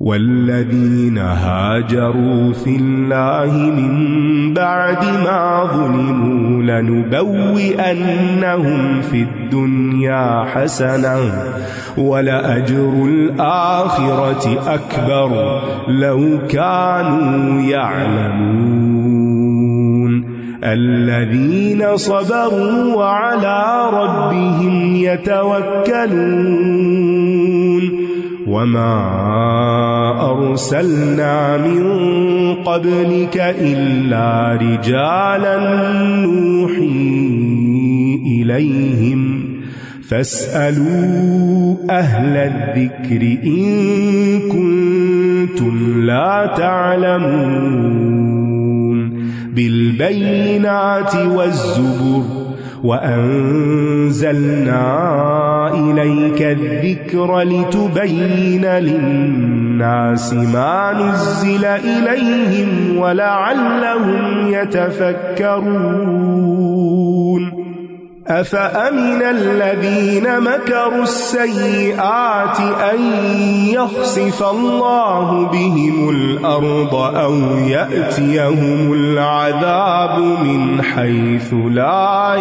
والذين هاجروا في الله من بعد ما ظلموا لنبوئنهم في الدنيا حسنة ولأجر الآخرة أكبر لو كانوا يعلمون الذين صبروا وعلى ربهم يتوكلون وما أرسلنا من قبلك إلا رجالا نوحي إليهم فاسألوا أهل الذكر إن كنتم لا تعلمون بالبينات والزبر وأنزلنا إليك الذكر لتبين للناس ما نزل إليهم ولعلهم يتفكرون أفأمن الذين مكروا السيئات أن يخسف الله بهم الأرض أو يأتيهم العذاب من حيث لا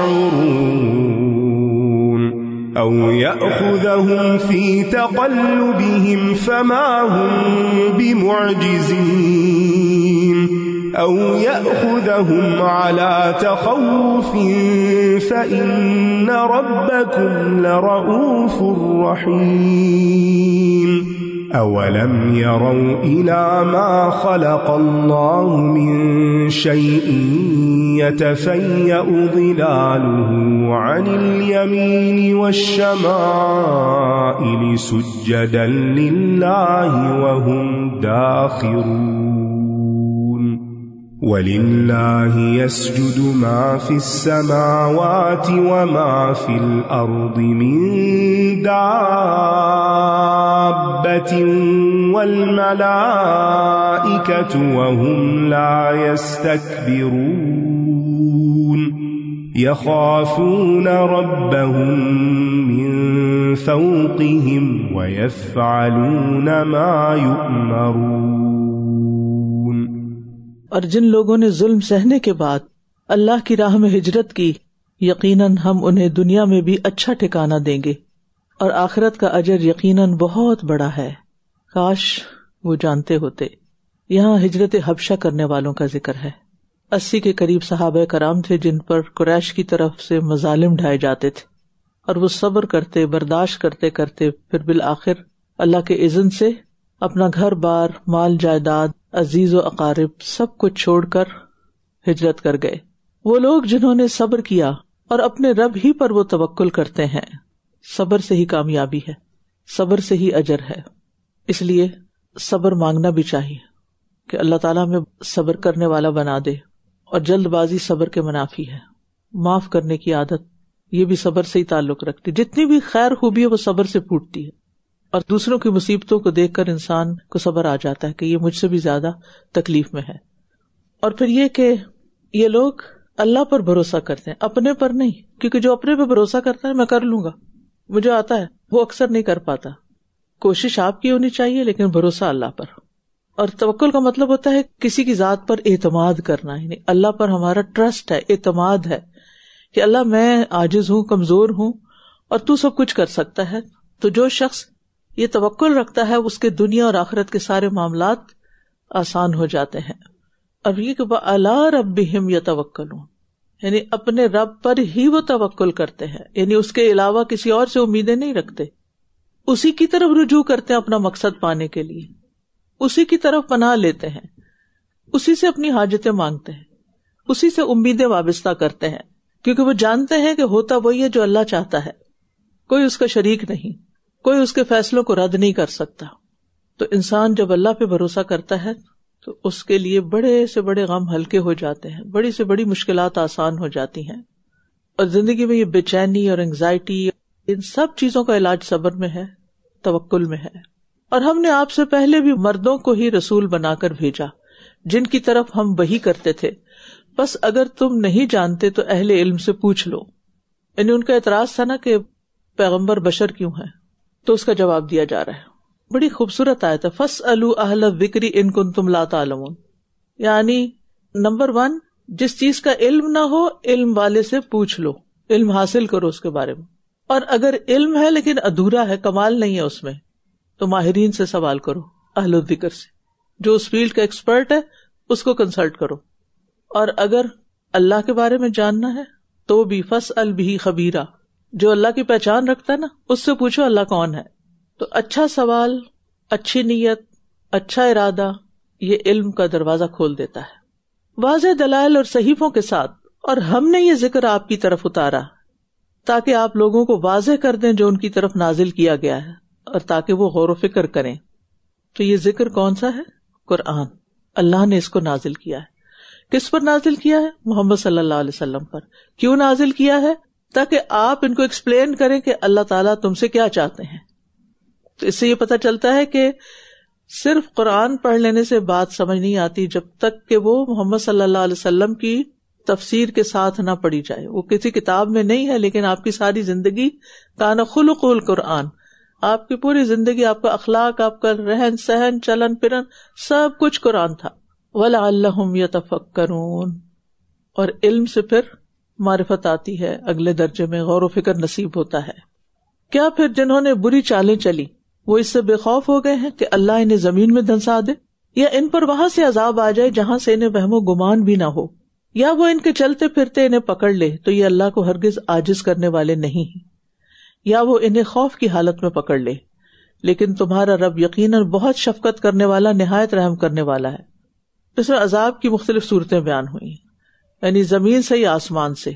يشعرون أو يأخذهم في تقلبهم فما هم بمعجزين أو يأخذهم على تخوف فإن ربكم لرؤوف رحيم أولم يروا إلى ما خلق الله من شيء يتفيأ ظلاله عن اليمين والشمائل سجدا لله وهم داخرون ولله يسجد ما في السماوات وما في الأرض من دابة والملائكة وهم لا يستكبرون يخافون ربهم من فوقهم ويفعلون ما يؤمرون. اور جن لوگوں نے ظلم سہنے کے بعد اللہ کی راہ میں ہجرت کی، یقیناً ہم انہیں دنیا میں بھی اچھا ٹھکانہ دیں گے اور آخرت کا اجر یقیناً بہت بڑا ہے. کاش وہ جانتے ہوتے. یہاں ہجرت حبشہ کرنے والوں کا ذکر ہے. 80 کے قریب صحابہ کرام تھے جن پر قریش کی طرف سے مظالم ڈھائے جاتے تھے، اور وہ صبر کرتے، برداشت کرتے کرتے پھر بالآخر اللہ کے اذن سے اپنا گھر بار، مال جائیداد، عزیز و اقارب سب کچھ چھوڑ کر ہجرت کر گئے. وہ لوگ جنہوں نے صبر کیا اور اپنے رب ہی پر وہ توکل کرتے ہیں، صبر سے ہی کامیابی ہے، صبر سے ہی اجر ہے. اس لیے صبر مانگنا بھی چاہیے کہ اللہ تعالیٰ ہمیں صبر کرنے والا بنا دے. اور جلد بازی صبر کے منافی ہے. معاف کرنے کی عادت یہ بھی صبر سے ہی تعلق رکھتی. جتنی بھی خیر خوبی ہے وہ صبر سے پھوٹتی ہے، اور دوسروں کی مصیبتوں کو دیکھ کر انسان کو صبر آ جاتا ہے کہ یہ مجھ سے بھی زیادہ تکلیف میں ہے. اور پھر یہ کہ یہ لوگ اللہ پر بھروسہ کرتے ہیں، اپنے پر نہیں، کیونکہ جو اپنے پہ بھروسہ کرتا ہے میں کر لوں گا، مجھے آتا ہے، وہ اکثر نہیں کر پاتا. کوشش آپ کی ہونی چاہیے لیکن بھروسہ اللہ پر. اور توکل کا مطلب ہوتا ہے کسی کی ذات پر اعتماد کرنا، یعنی اللہ پر ہمارا ٹرسٹ ہے، اعتماد ہے کہ اللہ میں عاجز ہوں، کمزور ہوں اور تو سب کچھ کر سکتا ہے. تو جو شخص یہ توکل رکھتا ہے اس کے دنیا اور آخرت کے سارے معاملات آسان ہو جاتے ہیں. اور یہ کہ وَعَلَىٰ رَبِّهِمْ يَتَوَكَّلُونَ، یعنی اپنے رب پر ہی وہ توکل کرتے ہیں، یعنی اس کے علاوہ کسی اور سے امیدیں نہیں رکھتے. اسی کی طرف رجوع کرتے ہیں اپنا مقصد پانے کے لیے، اسی کی طرف پناہ لیتے ہیں، اسی سے اپنی حاجتیں مانگتے ہیں، اسی سے امیدیں وابستہ کرتے ہیں، کیونکہ وہ جانتے ہیں کہ ہوتا وہی ہے جو اللہ چاہتا ہے، کوئی اس کا شریک نہیں، کوئی اس کے فیصلوں کو رد نہیں کر سکتا. تو انسان جب اللہ پہ بھروسہ کرتا ہے تو اس کے لیے بڑے سے بڑے غم ہلکے ہو جاتے ہیں، بڑی سے بڑی مشکلات آسان ہو جاتی ہیں. اور زندگی میں یہ بے چینی اور انگزائٹی، ان سب چیزوں کا علاج صبر میں ہے، توکل میں ہے. اور ہم نے آپ سے پہلے بھی مردوں کو ہی رسول بنا کر بھیجا جن کی طرف ہم وحی کرتے تھے، بس اگر تم نہیں جانتے تو اہل علم سے پوچھ لو. یعنی ان کا اعتراض تھا نا کہ پیغمبر بشر کیوں ہیں، تو اس کا جواب دیا جا رہا ہے بڑی خوبصورت آیت ہے، فَاسْأَلُوا أَهْلَ الذِّكْرِ إِن كُنتُمْ لَا تَعْلَمُونَ. یعنی نمبر 1، جس چیز کا علم نہ ہو علم والے سے پوچھ لو، علم حاصل کرو اس کے بارے میں. اور اگر علم ہے لیکن ادھورا ہے، کمال نہیں ہے اس میں، تو ماہرین سے سوال کرو، اہل الذکر سے، جو اس فیلڈ کا ایکسپرٹ ہے اس کو کنسلٹ کرو. اور اگر اللہ کے بارے میں جاننا ہے تو بھی فَاسْأَلْ بِهِ خَبِيرًا، جو اللہ کی پہچان رکھتا ہے نا اس سے پوچھو اللہ کون ہے. تو اچھا سوال، اچھی نیت، اچھا ارادہ یہ علم کا دروازہ کھول دیتا ہے. واضح دلائل اور صحیفوں کے ساتھ، اور ہم نے یہ ذکر آپ کی طرف اتارا تاکہ آپ لوگوں کو واضح کر دیں جو ان کی طرف نازل کیا گیا ہے، اور تاکہ وہ غور و فکر کریں. تو یہ ذکر کون سا ہے؟ قرآن. اللہ نے اس کو نازل کیا ہے. کس پر نازل کیا ہے؟ محمد صلی اللہ علیہ وسلم پر. کیوں نازل کیا ہے؟ تاکہ آپ ان کو ایکسپلین کریں کہ اللہ تعالیٰ تم سے کیا چاہتے ہیں. تو اس سے یہ پتہ چلتا ہے کہ صرف قرآن پڑھ لینے سے بات سمجھ نہیں آتی جب تک کہ وہ محمد صلی اللہ علیہ وسلم کی تفسیر کے ساتھ نہ پڑھی جائے. وہ کسی کتاب میں نہیں ہے لیکن آپ کی ساری زندگی کان خلق القرآن، آپ کی پوری زندگی، آپ کا اخلاق، آپ کا رہن سہن، چلن پھرن، سب کچھ قرآن تھا. وَلَعَلَّهُمْ يَتَفَكَّرُونَ. اور علم سے پھر معرفت آتی ہے، اگلے درجے میں غور و فکر نصیب ہوتا ہے. کیا پھر جنہوں نے بری چالیں چلی وہ اس سے بے خوف ہو گئے ہیں کہ اللہ انہیں زمین میں دھنسا دے، یا ان پر وہاں سے عذاب آ جائے جہاں سے انہیں وہم و گمان بھی نہ ہو، یا وہ ان کے چلتے پھرتے انہیں پکڑ لے تو یہ اللہ کو ہرگز عاجز کرنے والے نہیں ہیں، یا وہ انہیں خوف کی حالت میں پکڑ لے. لیکن تمہارا رب یقیناً بہت شفقت کرنے والا، نہایت رحم کرنے والا ہے. اس میں عذاب کی مختلف صورتیں بیان ہوئی، یعنی زمین سے یا آسمان سے.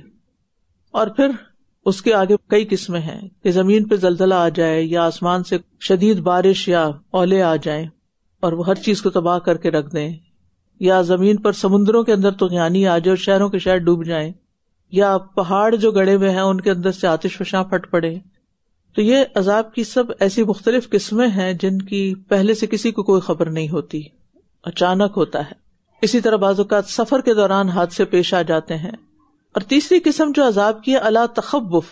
اور پھر اس کے آگے کئی قسمیں ہیں کہ زمین پہ زلزلہ آ جائے، یا آسمان سے شدید بارش یا اولے آ جائیں اور وہ ہر چیز کو تباہ کر کے رکھ دیں، یا زمین پر سمندروں کے اندر طغیانی آ جائے اور شہروں کے شہر ڈوب جائیں، یا پہاڑ جو گڑے ہوئے ہیں ان کے اندر سے آتش فشاں پھٹ پڑے. تو یہ عذاب کی سب ایسی مختلف قسمیں ہیں جن کی پہلے سے کسی کو کوئی خبر نہیں ہوتی، اچانک ہوتا ہے. اسی طرح بعض اوقات سفر کے دوران حادثے پیش آ جاتے ہیں. اور تیسری قسم جو عذاب کی ہے الا تخوف،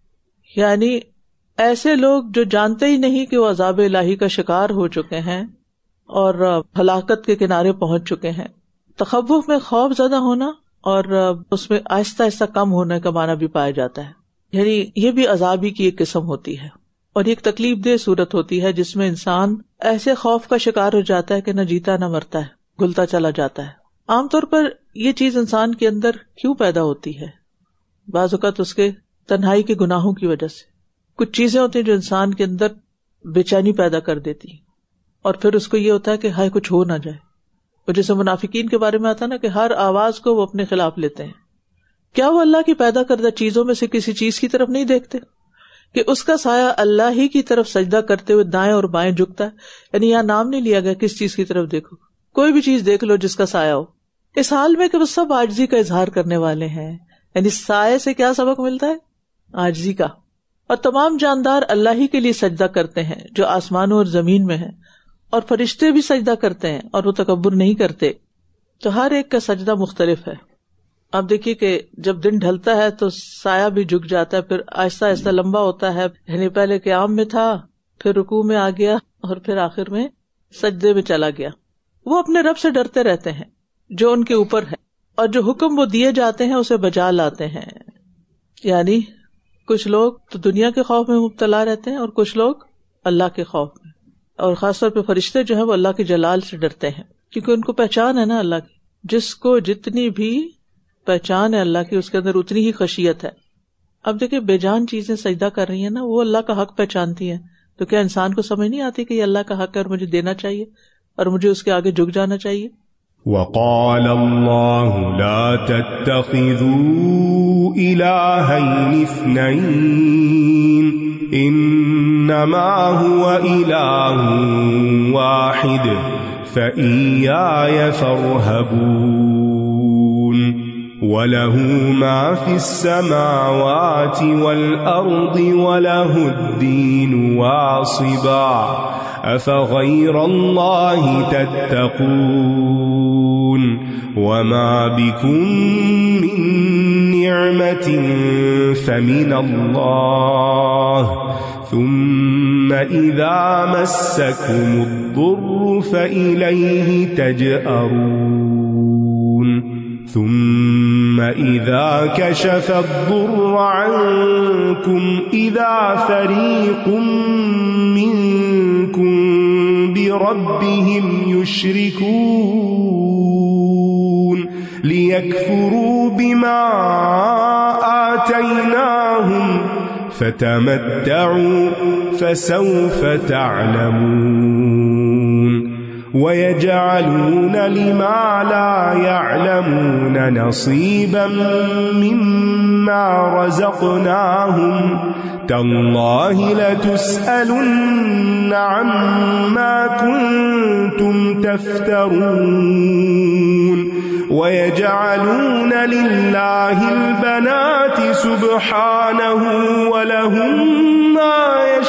یعنی ایسے لوگ جو جانتے ہی نہیں کہ وہ عذاب الہی کا شکار ہو چکے ہیں اور ہلاکت کے کنارے پہنچ چکے ہیں. تخوف میں خوف زدہ ہونا اور اس میں آہستہ آہستہ کم ہونے کا معنی بھی پایا جاتا ہے، یعنی یہ بھی عذابی کی ایک قسم ہوتی ہے اور ایک تکلیف دہ صورت ہوتی ہے جس میں انسان ایسے خوف کا شکار ہو جاتا ہے کہ نہ جیتا نہ مرتا ہے، گلتا چلا جاتا ہے. عام طور پر یہ چیز انسان کے اندر کیوں پیدا ہوتی ہے؟ بعض اوقات اس کے تنہائی کے گناہوں کی وجہ سے. کچھ چیزیں ہوتی ہیں جو انسان کے اندر بے چینی پیدا کر دیتی ہیں، اور پھر اس کو یہ ہوتا ہے کہ ہائے کچھ ہو نہ جائے. اور جیسے منافقین کے بارے میں آتا نا کہ ہر آواز کو وہ اپنے خلاف لیتے ہیں. کیا وہ اللہ کی پیدا کردہ چیزوں میں سے کسی چیز کی طرف نہیں دیکھتے کہ اس کا سایہ اللہ ہی کی طرف سجدہ کرتے ہوئے دائیں اور بائیں جھکتا ہے؟ یعنی یہاں نام نہیں لیا گیا کس چیز کی طرف دیکھو، کوئی بھی چیز دیکھ لو جس کا سایہ ہو، اس حال میں کہ وہ سب عاجزی کا اظہار کرنے والے ہیں. یعنی سائے سے کیا سبق ملتا ہے؟ عاجزی کا. اور تمام جاندار اللہ ہی کے لیے سجدہ کرتے ہیں جو آسمانوں اور زمین میں ہیں، اور فرشتے بھی سجدہ کرتے ہیں اور وہ تکبر نہیں کرتے. تو ہر ایک کا سجدہ مختلف ہے. آپ دیکھیے کہ جب دن ڈھلتا ہے تو سایہ بھی جھک جاتا ہے، پھر آہستہ آہستہ لمبا ہوتا ہے، یعنی پہلے قیام میں تھا، پھر رکوع میں آ گیا اور پھر آخر میں سجدے میں چلا گیا. وہ اپنے رب سے ڈرتے رہتے ہیں جو ان کے اوپر ہے، اور جو حکم وہ دیے جاتے ہیں اسے بجا لاتے ہیں. یعنی کچھ لوگ تو دنیا کے خوف میں مبتلا رہتے ہیں اور کچھ لوگ اللہ کے خوف میں، اور خاص طور پہ فرشتے جو ہیں وہ اللہ کے جلال سے ڈرتے ہیں کیونکہ ان کو پہچان ہے نا اللہ کی. جس کو جتنی بھی پہچان ہے اللہ کی اس کے اندر اتنی ہی خشیت ہے. اب دیکھیں بے جان چیزیں سجدہ کر رہی ہیں نا، وہ اللہ کا حق پہچانتی ہیں، تو کیا انسان کو سمجھ نہیں آتی کہ یہ اللہ کا حق ہے اور مجھے دینا چاہیے اور مجھے اس کے آگے جھک جانا چاہیے؟ وقال الله لا تتخذوا إلهين اثنين إنما هو إله واحد فإياي فارهبون وله ما في السماوات والأرض وله الدين واصبا أفغير الله تتقون وما بكم من نعمة فمن الله ثم إذا مسكم الضر فإليه تجأرون ثم إذا كشف الضر عنكم إذا فريق منكم بربهم يشركون ليكفروا بما آتيناهم فتمتعوا فسوف تعلمون ويجعلون لما لا يعلمون نصيبا مما رزقناهم تالله لتسألن عما كنتم تفترون ويجعلون لله البنات سبحانه ولهم ما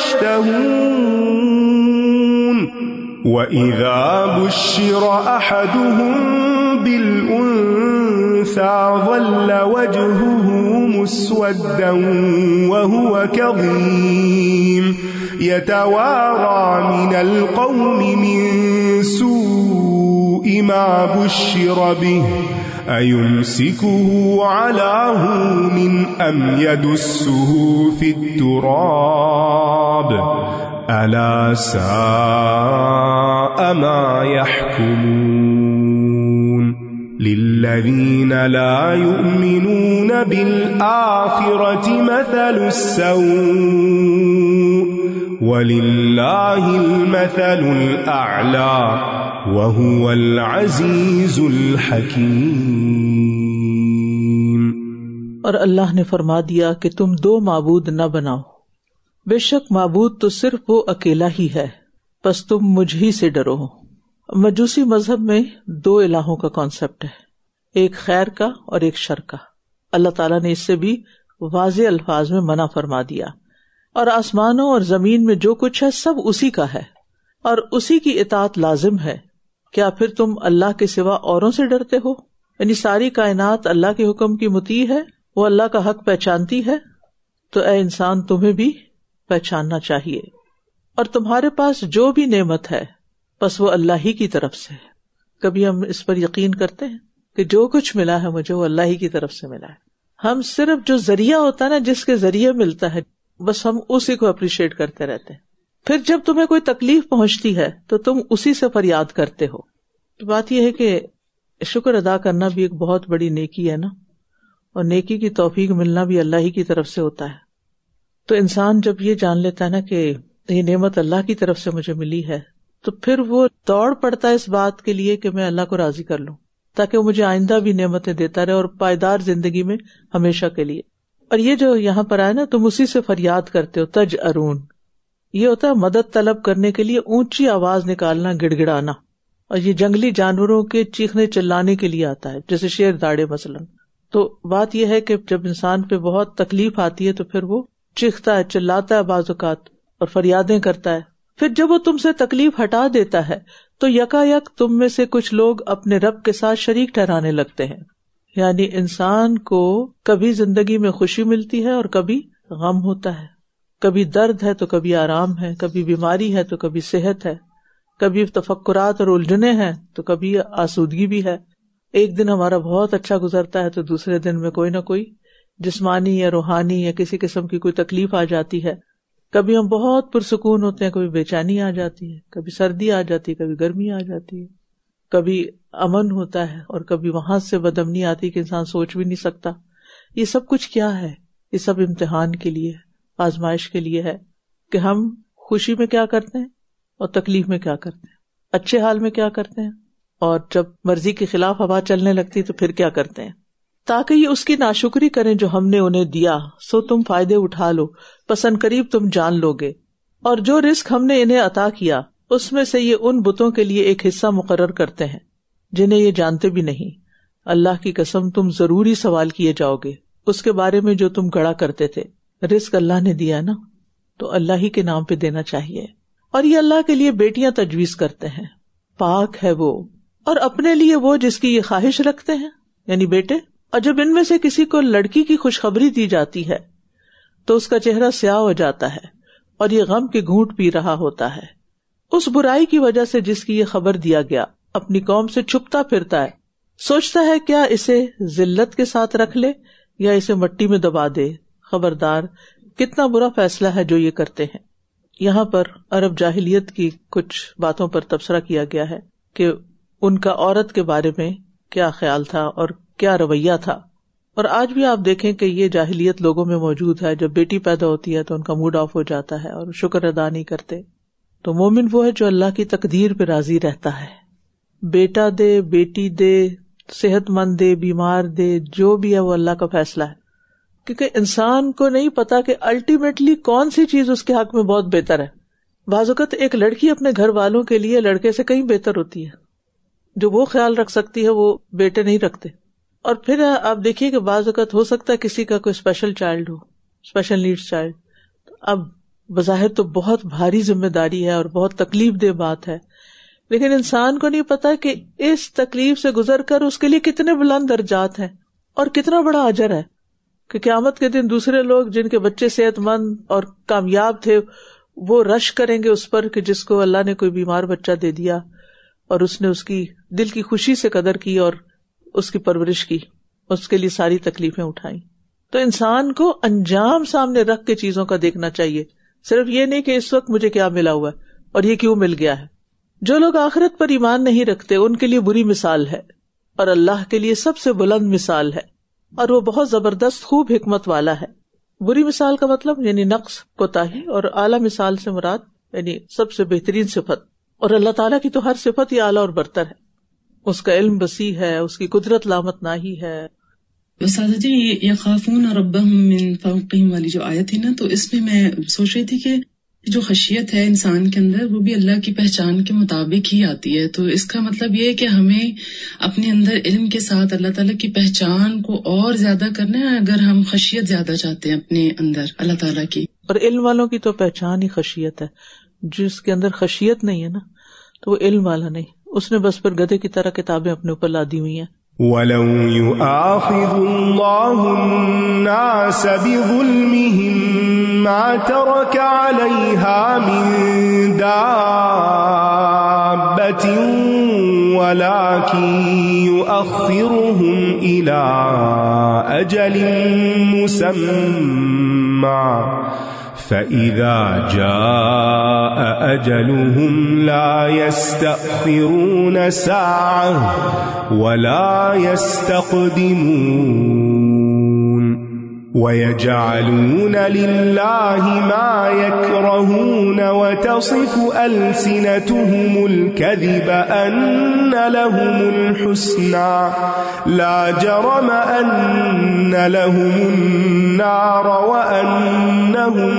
يشتهون وإذا بشر أحدهم بالأنثى ظل وجهه مسودا وهو كظيم يتوارى من القوم من سوء ما بشر به أيمسكه على هون أم يدسه في التراب ألا ساء ما يحكمون للذين لا يؤمنون بالآخرة مثل السوء ولله المثل الأعلى وهو العزيز الحكيم۔ اور اللہ نے فرما دیا کہ تم دو معبود نہ بناؤ، بے شک معبود تو صرف وہ اکیلا ہی ہے، پس تم مجھ ہی سے ڈرو۔ مجوسی مذہب میں دو الہوں کا کانسیپٹ ہے، ایک خیر کا اور ایک شر کا۔ اللہ تعالیٰ نے اس سے بھی واضح الفاظ میں منع فرما دیا۔ اور آسمانوں اور زمین میں جو کچھ ہے سب اسی کا ہے اور اسی کی اطاعت لازم ہے۔ کیا پھر تم اللہ کے سوا اوروں سے ڈرتے ہو؟ یعنی ساری کائنات اللہ کے حکم کی مطیع ہے، وہ اللہ کا حق پہچانتی ہے، تو اے انسان تمہیں بھی پہچاننا چاہیے۔ اور تمہارے پاس جو بھی نعمت ہے بس وہ اللہ ہی کی طرف سے ہے۔ کبھی ہم اس پر یقین کرتے ہیں کہ جو کچھ ملا ہے مجھے وہ اللہ ہی کی طرف سے ملا ہے؟ ہم صرف جو ذریعہ ہوتا ہے نا، جس کے ذریعے ملتا ہے، بس ہم اسی کو اپریشیٹ کرتے رہتے ہیں۔ پھر جب تمہیں کوئی تکلیف پہنچتی ہے تو تم اسی سے فریاد کرتے ہو۔ بات یہ ہے کہ شکر ادا کرنا بھی ایک بہت بڑی نیکی ہے نا، اور نیکی کی توفیق ملنا بھی اللہ ہی کی طرف سے ہوتا ہے۔ تو انسان جب یہ جان لیتا ہے نا کہ یہ نعمت اللہ کی طرف سے مجھے ملی ہے، تو پھر وہ دوڑ پڑتا ہے اس بات کے لیے کہ میں اللہ کو راضی کر لوں، تاکہ وہ مجھے آئندہ بھی نعمتیں دیتا رہے اور پائیدار زندگی میں ہمیشہ کے لیے۔ اور یہ جو یہاں پر آئے نا، تم اسی سے فریاد کرتے ہو، تجأرون، یہ ہوتا ہے مدد طلب کرنے کے لیے اونچی آواز نکالنا، گڑ گڑانا، اور یہ جنگلی جانوروں کے چیخنے چلانے کے لیے آتا ہے، جیسے شیر داڑے مثلاً۔ تو بات یہ ہے کہ جب انسان پہ بہت تکلیف آتی ہے تو پھر وہ چیختا ہے، چلاتا ہے بعض اوقات اور فریادیں کرتا ہے۔ پھر جب وہ تم سے تکلیف ہٹا دیتا ہے تو یکا یک تم میں سے کچھ لوگ اپنے رب کے ساتھ شریک ٹھہرانے لگتے ہیں۔ یعنی انسان کو کبھی زندگی میں خوشی ملتی ہے اور کبھی غم ہوتا ہے، کبھی درد ہے تو کبھی آرام ہے، کبھی بیماری ہے تو کبھی صحت ہے، کبھی تفکرات اور الجھنیں ہیں تو کبھی آسودگی بھی ہے۔ ایک دن ہمارا بہت اچھا گزرتا ہے تو دوسرے دن میں کوئی نہ کوئی جسمانی یا روحانی یا کسی قسم کی کوئی تکلیف آ جاتی ہے۔ کبھی ہم بہت پرسکون ہوتے ہیں، کبھی بے چینی آ جاتی ہے، کبھی سردی آ جاتی ہے، کبھی گرمی آ جاتی ہے، کبھی امن ہوتا ہے اور کبھی وہاں سے بدامنی آتی کہ انسان سوچ بھی نہیں سکتا۔ یہ سب کچھ کیا ہے؟ یہ سب امتحان کے لیے، آزمائش کے لیے ہے کہ ہم خوشی میں کیا کرتے ہیں اور تکلیف میں کیا کرتے ہیں، اچھے حال میں کیا کرتے ہیں، اور جب مرضی کے خلاف ہوا چلنے لگتی تو پھر کیا کرتے ہیں، تاکہ یہ اس کی ناشکری کریں جو ہم نے انہیں دیا، سو تم فائدے اٹھا لو، پسند قریب تم جان لو گے۔ اور جو رزق ہم نے انہیں عطا کیا اس میں سے یہ ان بتوں کے لیے ایک حصہ مقرر کرتے ہیں جنہیں یہ جانتے بھی نہیں۔ اللہ کی قسم تم ضرور ہی سوال کیے جاؤ گے اس کے بارے میں جو تم گڑا کرتے تھے۔ رزق اللہ نے دیا نا، تو اللہ ہی کے نام پہ دینا چاہیے۔ اور یہ اللہ کے لیے بیٹیاں تجویز کرتے ہیں، پاک ہے وہ، اور اپنے لیے وہ جس کی یہ خواہش رکھتے ہیں، یعنی بیٹے۔ اور جب ان میں سے کسی کو لڑکی کی خوشخبری دی جاتی ہے تو اس کا چہرہ سیاہ ہو جاتا ہے، اور یہ غم کے گھونٹ پی رہا ہوتا ہے. اس برائی کی وجہ سے جس کی یہ خبر دیا گیا اپنی قوم سے چھپتا پھرتا ہے، سوچتا ہے کیا اسے ذلت کے ساتھ رکھ لے یا اسے مٹی میں دبا دے. خبردار، کتنا برا فیصلہ ہے جو یہ کرتے ہیں. یہاں پر عرب جاہلیت کی کچھ باتوں پر تبصرہ کیا گیا ہے کہ ان کا عورت کے بارے میں کیا خیال تھا اور کیا رویہ تھا. اور آج بھی آپ دیکھیں کہ یہ جاہلیت لوگوں میں موجود ہے. جب بیٹی پیدا ہوتی ہے تو ان کا موڈ آف ہو جاتا ہے اور شکر ادا نہیں کرتے. تو مومن وہ ہے جو اللہ کی تقدیر پہ راضی رہتا ہے. بیٹا دے، بیٹی دے، صحت مند دے، بیمار دے، جو بھی ہے وہ اللہ کا فیصلہ ہے. کیونکہ انسان کو نہیں پتا کہ الٹیمیٹلی کون سی چیز اس کے حق میں بہت بہتر ہے. بعض اوقات ایک لڑکی اپنے گھر والوں کے لیے لڑکے سے کہیں بہتر ہوتی ہے. جو وہ خیال رکھ سکتی ہے وہ بیٹے نہیں رکھتے. اور پھر آپ دیکھیے کہ بعض اوقات ہو سکتا ہے کسی کا کوئی اسپیشل چائلڈ ہو، اسپیشل نیڈس چائلڈ. اب بظاہر تو بہت بھاری ذمہ داری ہے اور بہت تکلیف دہ بات ہے، لیکن انسان کو نہیں پتا کہ اس تکلیف سے گزر کر اس کے لیے کتنے بلند درجات ہیں اور کتنا بڑا اجر ہے. کہ قیامت کے دن دوسرے لوگ جن کے بچے صحت مند اور کامیاب تھے وہ رش کریں گے اس پر کہ جس کو اللہ نے کوئی بیمار بچہ دے دیا اور اس نے اس کی دل کی خوشی سے قدر کی اور اس کی پرورش کی، اس کے لیے ساری تکلیفیں اٹھائیں. تو انسان کو انجام سامنے رکھ کے چیزوں کا دیکھنا چاہیے، صرف یہ نہیں کہ اس وقت مجھے کیا ملا ہوا ہے اور یہ کیوں مل گیا ہے. جو لوگ آخرت پر ایمان نہیں رکھتے ان کے لیے بری مثال ہے اور اللہ کے لیے سب سے بلند مثال ہے، اور وہ بہت زبردست خوب حکمت والا ہے. بری مثال کا مطلب یعنی نقص، کوتاہی، اور اعلیٰ مثال سے مراد یعنی سب سے بہترین صفت. اور اللہ تعالیٰ کی تو ہر صفت ہی اعلیٰ اور برتر ہے. اس کا علم وسیع ہے، اس کی قدرت لامتناہی ہے. استاذہ جی، یخافون ربہم من فوقہم والی جو آیت ہے نا، تو اس میں میں سوچ رہی تھی کہ جو خشیت ہے انسان کے اندر وہ بھی اللہ کی پہچان کے مطابق ہی آتی ہے. تو اس کا مطلب یہ ہے کہ ہمیں اپنے اندر علم کے ساتھ اللہ تعالیٰ کی پہچان کو اور زیادہ کرنا ہے اگر ہم خشیت زیادہ چاہتے ہیں اپنے اندر اللہ تعالیٰ کی. اور علم والوں کی تو پہچان ہی خشیت ہے. جس کے اندر خشیت نہیں ہے نا تو وہ علم والا نہیں، اس نے بس پھر گدھے کی طرح کتابیں اپنے اوپر لادی ہوئی ہیں. وَلَوْ يُؤَاخِذُ اللَّهُ النَّاسَ بِظُلْمِهِمْ مَا تَرَكَ عَلَيْهَا مِن دَابَّةٍ وَلَكِن يُؤَخِّرُهُمْ إِلَى أَجَلٍ مُّسَمًّى فَإِذَا جَاءَ أَجَلُهُمْ لَا يَسْتَأْخِرُونَ سَاعَةً وَلَا يَسْتَقْدِمُونَ وَيَجْعَلُونَ لِلَّهِ مَا يَكْرَهُونَ وَتَصِفُ أَلْسِنَتُهُمُ الْكَذِبَ أَنَّ لَهُمُ الْحُسْنَى لَا جَرَمَ أَنَّ لَهُمُ النَّارَ وَأَنَّهُمْ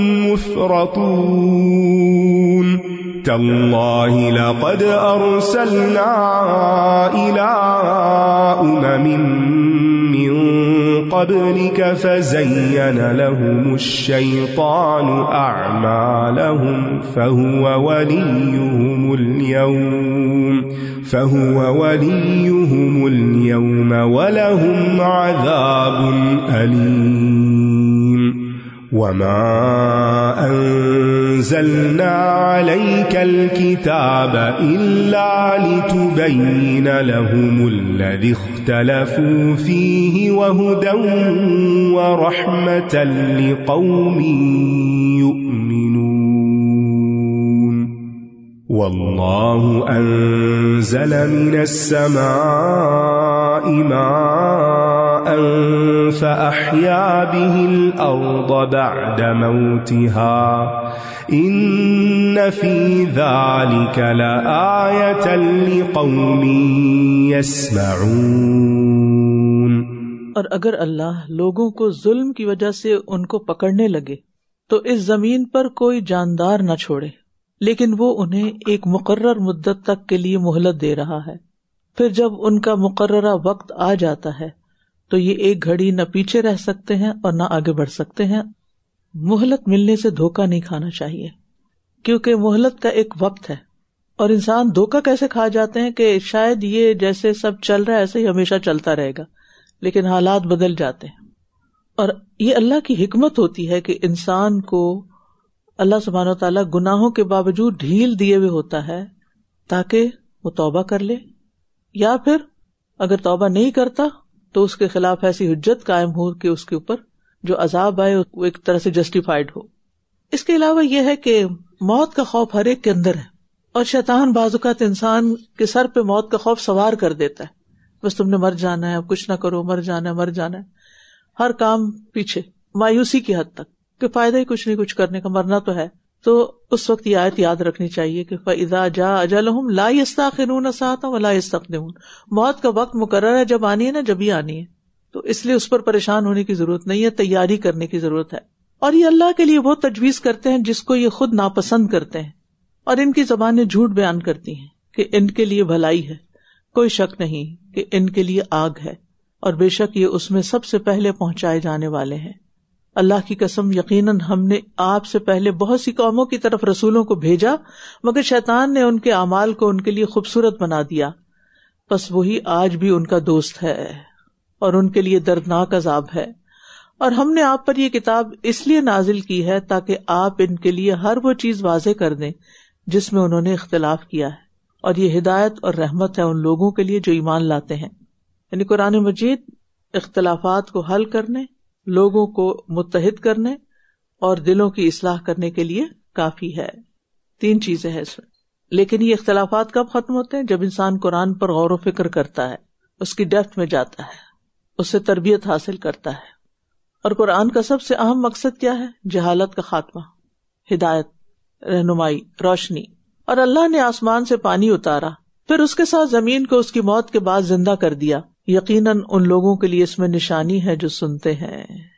مُفْرَطُونَ تَاللَّهِ لَقَدْ أَرْسَلْنَا إِلَىٰ أُمَمٍ مِّن قَبْلِكَ فَزَيَّنَ لَهُمُ الشَّيْطَانُ أَعْمَالَهُمْ فَهُوَ وَلِيُّهُمُ الْيَوْمَ وَلَهُمْ عَذَابٌ أَلِيمٌ. وَمَا أَنزَلْنَا عَلَيْكَ الْكِتَابَ إِلَّا لِتُبَيِّنَ لَهُمُ الَّذِي اخْتَلَفُوا فِيهِ وَهُدًى وَرَحْمَةً لِقَوْمٍ يُؤْمِنُونَ. وَاللَّهُ أَنزَلَ مِنَ السَّمَاءِ مَاءً فَأَحْيَا بِهِ الْأَرْضَ بَعْدَ مَوْتِهَا إِنَّ فِي ذَلِكَ لَآيَةً لِقَوْمٍ يَسْمَعُونَ. اور اگر اللہ لوگوں کو ظلم کی وجہ سے ان کو پکڑنے لگے تو اس زمین پر کوئی جاندار نہ چھوڑے، لیکن وہ انہیں ایک مقرر مدت تک کے لیے مہلت دے رہا ہے. پھر جب ان کا مقررہ وقت آ جاتا ہے تو یہ ایک گھڑی نہ پیچھے رہ سکتے ہیں اور نہ آگے بڑھ سکتے ہیں. مہلت ملنے سے دھوکہ نہیں کھانا چاہیے، کیونکہ مہلت کا ایک وقت ہے. اور انسان دھوکہ کیسے کھا جاتے ہیں کہ شاید یہ جیسے سب چل رہا ہے ایسے ہی ہمیشہ چلتا رہے گا، لیکن حالات بدل جاتے ہیں. اور یہ اللہ کی حکمت ہوتی ہے کہ انسان کو اللہ سبحانہ و تعالیٰ گناہوں کے باوجود ڈھیل دیے ہوئے ہوتا ہے تاکہ وہ توبہ کر لے، یا پھر اگر توبہ نہیں کرتا تو اس کے خلاف ایسی حجت قائم ہو کہ اس کے اوپر جو عذاب آئے وہ ایک طرح سے جسٹیفائڈ ہو۔ اس کے علاوہ یہ ہے کہ موت کا خوف ہر ایک کے اندر ہے، اور شیطان بعض اوقات انسان کے سر پہ موت کا خوف سوار کر دیتا ہے، بس تم نے مر جانا ہے، اب کچھ نہ کرو، مر جانا ہے، مر جانا ہے، ہر کام پیچھے، مایوسی کی حد تک کہ فائدہ ہی کچھ نہیں کچھ کرنے کا، مرنا تو ہے۔ تو اس وقت یہ آیت یاد رکھنی چاہیے کہ فَإِذَا جَاءَ أَجَلُهُمْ لَا يَسْتَأْخِرُونَ سَاعَةً وَلَا يَسْتَقْدِمُونَ، موت کا وقت مقرر ہے، جب آنی ہے نا جب ہی آنی ہے، تو اس لیے اس پر پریشان ہونے کی ضرورت نہیں ہے، تیاری کرنے کی ضرورت ہے۔ اور یہ اللہ کے لیے وہ تجویز کرتے ہیں جس کو یہ خود ناپسند کرتے ہیں، اور ان کی زبانیں جھوٹ بیان کرتی ہیں کہ ان کے لیے بھلائی ہے، کوئی شک نہیں کہ ان کے لیے آگ ہے، اور بے شک یہ اس میں سب سے پہلے پہنچائے جانے والے ہیں۔ اللہ کی قسم، یقیناً ہم نے آپ سے پہلے بہت سی قوموں کی طرف رسولوں کو بھیجا، مگر شیطان نے ان کے اعمال کو ان کے لیے خوبصورت بنا دیا، بس وہی آج بھی ان کا دوست ہے اور ان کے لیے دردناک عذاب ہے۔ اور ہم نے آپ پر یہ کتاب اس لیے نازل کی ہے تاکہ آپ ان کے لیے ہر وہ چیز واضح کر دیں جس میں انہوں نے اختلاف کیا ہے، اور یہ ہدایت اور رحمت ہے ان لوگوں کے لیے جو ایمان لاتے ہیں۔ یعنی قرآن مجید اختلافات کو حل کرنے، لوگوں کو متحد کرنے اور دلوں کی اصلاح کرنے کے لیے کافی ہے۔ 3 چیزیں ہیں اس میں۔ لیکن یہ اختلافات کب ختم ہوتے ہیں؟ جب انسان قرآن پر غور و فکر کرتا ہے، اس کی ڈیپتھ میں جاتا ہے، اس سے تربیت حاصل کرتا ہے۔ اور قرآن کا سب سے اہم مقصد کیا ہے؟ جہالت کا خاتمہ، ہدایت، رہنمائی، روشنی۔ اور اللہ نے آسمان سے پانی اتارا، پھر اس کے ساتھ زمین کو اس کی موت کے بعد زندہ کر دیا، یقیناً ان لوگوں کے لیے اس میں نشانی ہے جو سنتے ہیں۔